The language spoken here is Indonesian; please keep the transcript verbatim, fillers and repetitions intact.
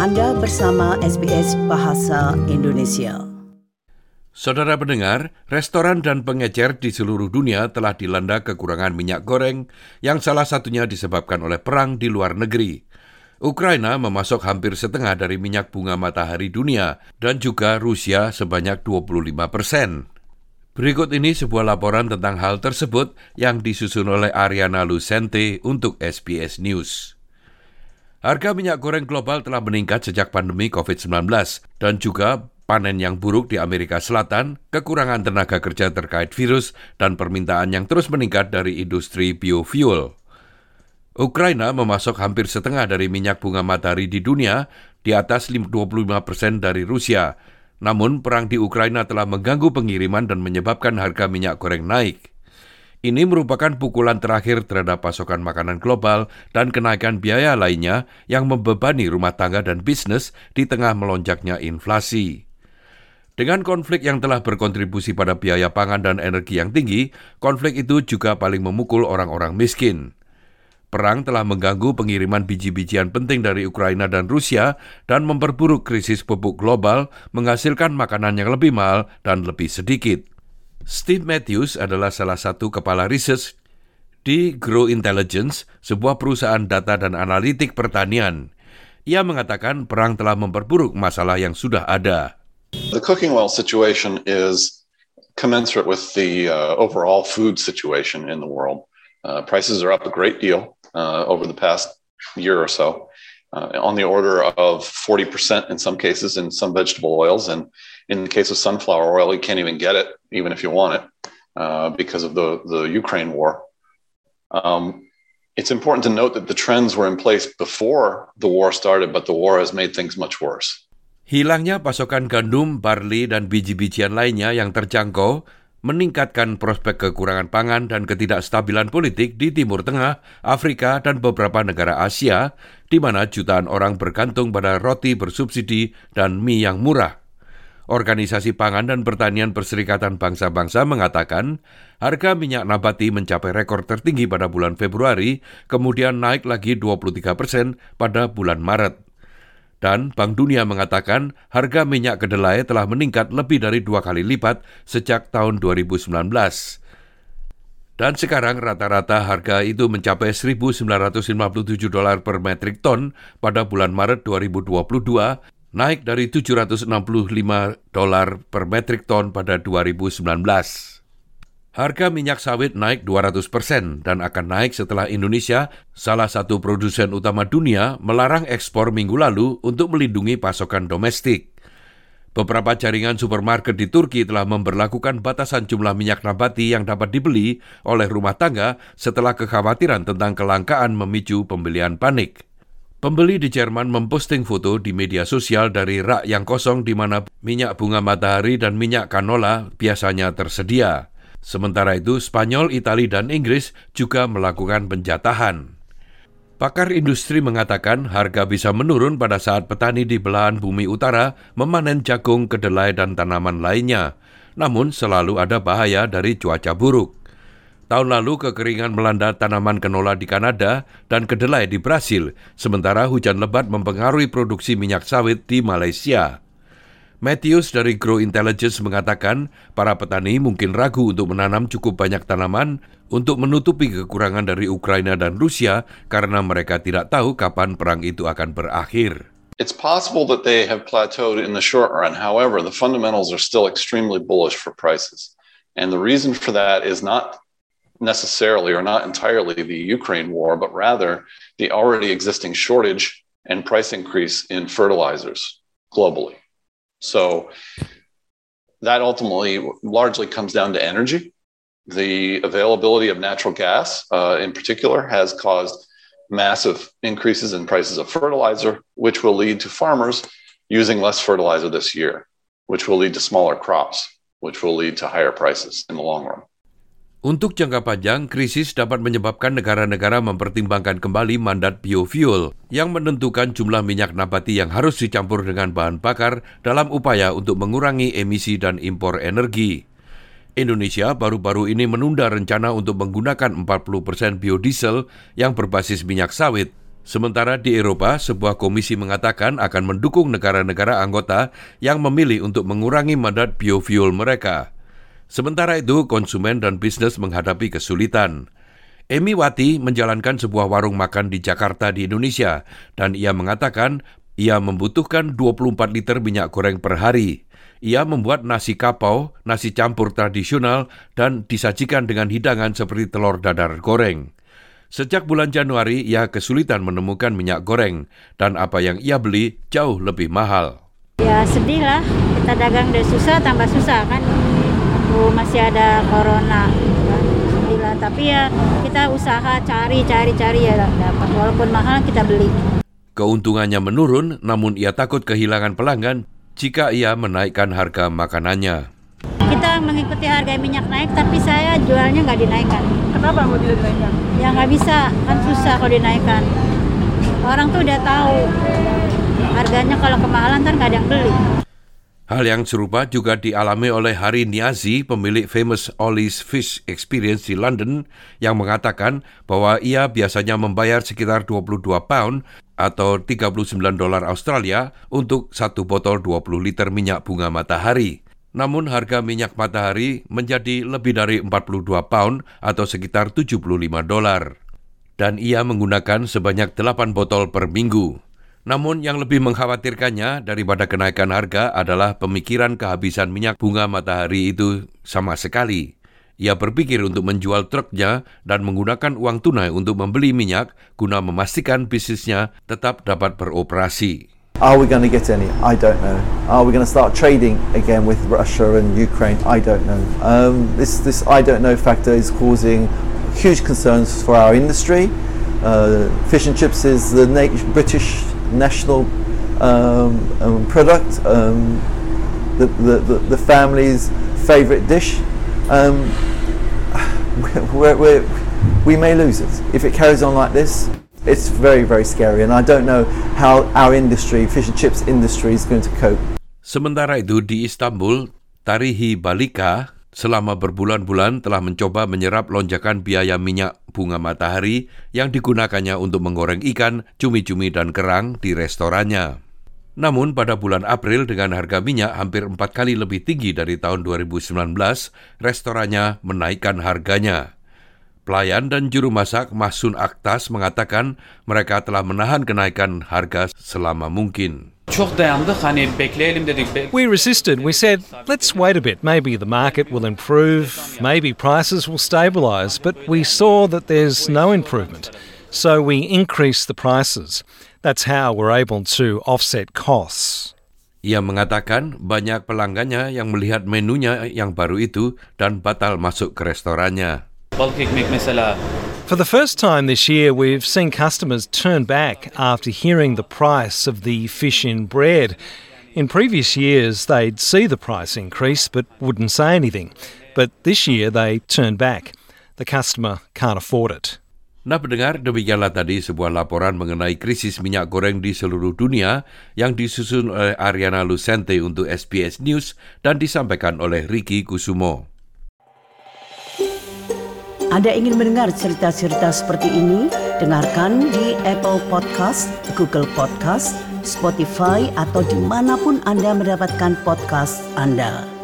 Anda bersama S B S Bahasa Indonesia. Saudara pendengar, restoran dan pengecer di seluruh dunia telah dilanda kekurangan minyak goreng yang salah satunya disebabkan oleh perang di luar negeri. Ukraina memasok hampir setengah dari minyak bunga matahari dunia dan juga Rusia sebanyak dua puluh lima persen. Berikut ini sebuah laporan tentang hal tersebut yang disusun oleh Ariana Lucente untuk S B S News. Harga minyak goreng global telah meningkat sejak pandemi covid sembilan belas dan juga panen yang buruk di Amerika Selatan, kekurangan tenaga kerja terkait virus, dan permintaan yang terus meningkat dari industri biofuel. Ukraina memasok hampir setengah dari minyak bunga matahari di dunia, di atas dua puluh lima persen dari Rusia. Namun, perang di Ukraina telah mengganggu pengiriman dan menyebabkan harga minyak goreng naik. Ini merupakan pukulan terakhir terhadap pasokan makanan global dan kenaikan biaya lainnya yang membebani rumah tangga dan bisnis di tengah melonjaknya inflasi. Dengan konflik yang telah berkontribusi pada biaya pangan dan energi yang tinggi, konflik itu juga paling memukul orang-orang miskin. Perang telah mengganggu pengiriman biji-bijian penting dari Ukraina dan Rusia dan memperburuk krisis pupuk global, menghasilkan makanan yang lebih mahal dan lebih sedikit. Steve Matthews adalah salah satu kepala riset di Grow Intelligence, sebuah perusahaan data dan analitik pertanian. Ia mengatakan perang telah memperburuk masalah yang sudah ada. The cooking oil situation is commensurate with the uh, overall food situation in the world. Uh, prices are up a great deal uh, over the past year or so, uh, on the order of forty percent in some cases in some vegetable oils, and in the case of sunflower oil, you can't even get it, even if you want it, uh, because of the, the Ukraine war. Um, it's important to note that the trends were in place before the war started, but the war has made things much worse. Hilangnya pasokan gandum, barley, dan biji-bijian lainnya yang terjangkau meningkatkan prospek kekurangan pangan dan ketidakstabilan politik di Timur Tengah, Afrika, dan beberapa negara Asia, di mana jutaan orang bergantung pada roti bersubsidi dan mie yang murah. Organisasi Pangan dan Pertanian Perserikatan Bangsa-Bangsa mengatakan harga minyak nabati mencapai rekor tertinggi pada bulan Februari, kemudian naik lagi dua puluh tiga persen pada bulan Maret. Dan Bank Dunia mengatakan harga minyak kedelai telah meningkat lebih dari dua kali lipat sejak tahun dua ribu sembilan belas. Dan sekarang rata-rata harga itu mencapai seribu sembilan ratus lima puluh tujuh dolar per metrik ton pada bulan Maret dua ribu dua puluh dua, naik dari tujuh ratus enam puluh lima dolar per metrik ton pada dua ribu sembilan belas. Harga minyak sawit naik dua ratus persen dan akan naik setelah Indonesia, salah satu produsen utama dunia, melarang ekspor minggu lalu untuk melindungi pasokan domestik. Beberapa jaringan supermarket di Turki telah memberlakukan batasan jumlah minyak nabati yang dapat dibeli oleh rumah tangga setelah kekhawatiran tentang kelangkaan memicu pembelian panik. Pembeli di Jerman memposting foto di media sosial dari rak yang kosong di mana minyak bunga matahari dan minyak canola biasanya tersedia. Sementara itu, Spanyol, Italia, dan Inggris juga melakukan penjatahan. Pakar industri mengatakan harga bisa menurun pada saat petani di belahan bumi utara memanen jagung, kedelai, dan tanaman lainnya. Namun, selalu ada bahaya dari cuaca buruk. Tahun lalu kekeringan melanda tanaman canola di Kanada dan kedelai di Brasil, sementara hujan lebat mempengaruhi produksi minyak sawit di Malaysia. Matthews dari Grow Intelligence mengatakan para petani mungkin ragu untuk menanam cukup banyak tanaman untuk menutupi kekurangan dari Ukraina dan Rusia karena mereka tidak tahu kapan perang itu akan berakhir. It's possible that they have plateaued in the short run. However, the fundamentals are still extremely bullish for prices. And the reason for that is not necessarily or not entirely the Ukraine war, but rather the already existing shortage and price increase in fertilizers globally. So that ultimately largely comes down to energy. The availability of natural gas uh, in particular has caused massive increases in prices of fertilizer, which will lead to farmers using less fertilizer this year, which will lead to smaller crops, which will lead to higher prices in the long run. Untuk jangka panjang, krisis dapat menyebabkan negara-negara mempertimbangkan kembali mandat biofuel yang menentukan jumlah minyak nabati yang harus dicampur dengan bahan bakar dalam upaya untuk mengurangi emisi dan impor energi. Indonesia baru-baru ini menunda rencana untuk menggunakan empat puluh persen biodiesel yang berbasis minyak sawit Sementara di Eropa, sebuah komisi mengatakan akan mendukung negara-negara anggota yang memilih untuk mengurangi mandat biofuel mereka. Sementara itu, konsumen dan bisnis menghadapi kesulitan. Amy Wati menjalankan sebuah warung makan di Jakarta di Indonesia, dan ia mengatakan ia membutuhkan dua puluh empat liter minyak goreng per hari. Ia membuat nasi kapau, nasi campur tradisional, dan disajikan dengan hidangan seperti telur dadar goreng. Sejak bulan Januari, ia kesulitan menemukan minyak goreng, dan apa yang ia beli jauh lebih mahal. Ya sedih lah, kita dagang udah susah, tambah susah kan. Oh, masih ada corona, sedih lah. Tapi ya kita usaha cari, cari, cari ya dapat. Walaupun mahal kita beli. Keuntungannya menurun, namun ia takut kehilangan pelanggan jika ia menaikkan harga makanannya. Kita mengikuti harga minyak naik, tapi saya jualnya nggak dinaikkan. Kenapa mau tidak dinaikkan? Ya nggak bisa, kan susah kalau dinaikkan. Orang tuh udah tahu harganya, kalau kemahalan kan nggak ada yang beli. Hal yang serupa juga dialami oleh Hari Niazi, pemilik Famous Ollie's Fish Experience di London, yang mengatakan bahwa ia biasanya membayar sekitar dua puluh dua pound atau tiga puluh sembilan dolar Australia untuk satu botol dua puluh liter minyak bunga matahari. Namun harga minyak matahari menjadi lebih dari empat puluh dua pound atau sekitar tujuh puluh lima dolar. Dan ia menggunakan sebanyak delapan botol per minggu. Namun yang lebih mengkhawatirkannya daripada kenaikan harga adalah pemikiran kehabisan minyak bunga matahari itu sama sekali. Ia berpikir untuk menjual truknya dan menggunakan uang tunai untuk membeli minyak guna memastikan bisnisnya tetap dapat beroperasi. Are we going to get any? I don't know. Are we going to start trading again with Russia and Ukraine? I don't know. Um, this this I don't know factor is causing huge concerns for our industry. Uh, fish and chips is the na- British national um, um, product, um, the, the, the, the family's favourite dish. Um, we're, we're, we may lose it if it carries on like this. It's very, very scary, and I don't know how our industry, fish and chips industry, is going to cope. Sementara itu di Istanbul, Tarihi Balika selama berbulan-bulan telah mencoba menyerap lonjakan biaya minyak bunga matahari yang digunakannya untuk menggoreng ikan, cumi-cumi dan kerang di restorannya. Namun pada bulan April dengan harga minyak hampir empat kali lebih tinggi dari tahun dua ribu sembilan belas, restorannya menaikkan harganya. Pelayan dan juru masak Mahsun Aktas mengatakan mereka telah menahan kenaikan harga selama mungkin. We resisted. We said, let's wait a bit. Maybe the market will improve. Maybe prices will stabilise. But we saw that there's no improvement. So we increased the prices. That's how we're able to offset costs. Ia mengatakan banyak pelanggannya yang melihat menunya yang baru itu dan batal masuk ke restorannya. For the first time this year, we've seen customers turn back after hearing the price of the fish in bread. In previous years, they'd see the price increase but wouldn't say anything. But this year, they turned back. The customer can't afford it. Nah pendengar, demikianlah tadi sebuah laporan mengenai krisis minyak goreng di seluruh dunia yang disusun oleh Ariana Lucente untuk S B S News dan disampaikan oleh Ricky Kusumo. Anda ingin mendengar cerita-cerita seperti ini? Dengarkan di Apple Podcast, Google Podcast, Spotify, atau dimanapun Anda mendapatkan podcast Anda.